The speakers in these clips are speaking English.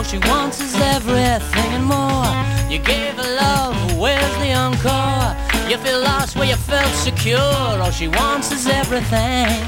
she wants is everything and more. You gave her love, where's the encore? You feel lost where you felt secure. All she wants is everything.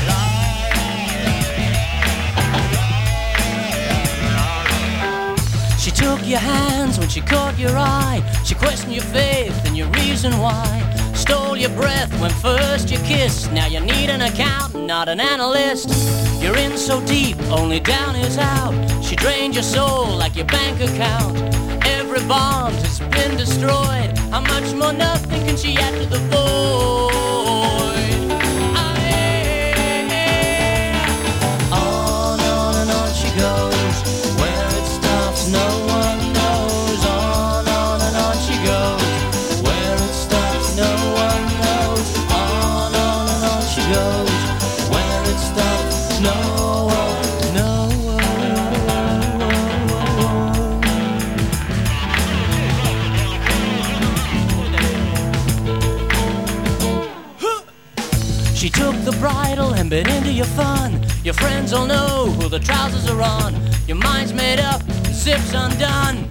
She took your hands when she caught your eye. She questioned your faith and your reason why. Stole your breath when first you kissed. Now you need an accountant, not an analyst. You're in so deep, only down is out. She drained your soul like your bank account. Every bond has been destroyed. How much more nothing can she add to the void? On and on she goes. Where it stops, no one knows. On and on she goes. Where it stops, no one knows. On and on she goes. Where it stops, no one knows. She took the bridle and bit into your fun. Your friends all know who the trousers are on. Your mind's made up, zips undone.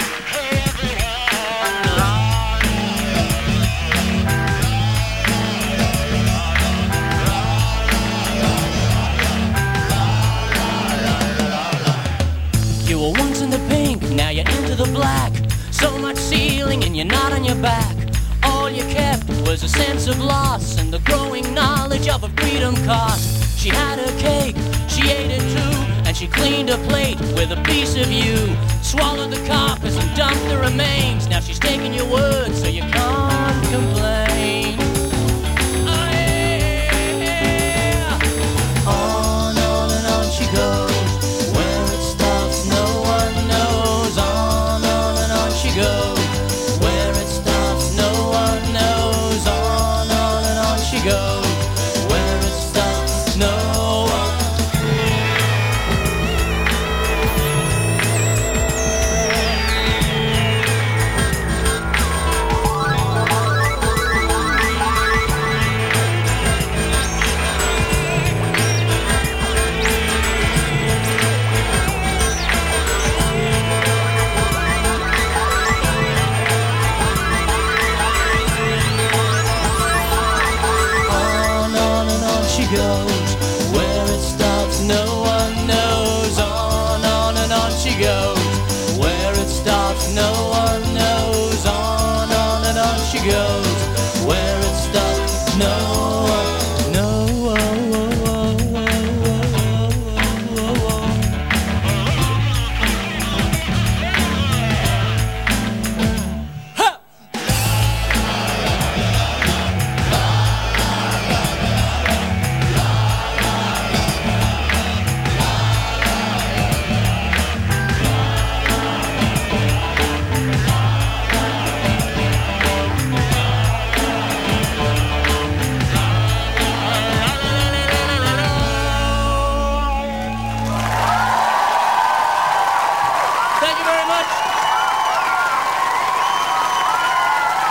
You were once in the pink, now you're into the black. So much ceiling and you're not on your back. All you kept was a sense of loss and the growing knowledge of a freedom cost. She had her cake, she ate it too, and she cleaned her plate with a piece of you. Swallowed the carcass and dumped the remains. Now she's taking your word so you can't complain. Oh yeah. On and on she goes. Where it stops no one knows. On and on she goes. Where it stops no one knows. On and on she goes. Where it stops no one. She goes. Where it stops no one knows. On and on she goes.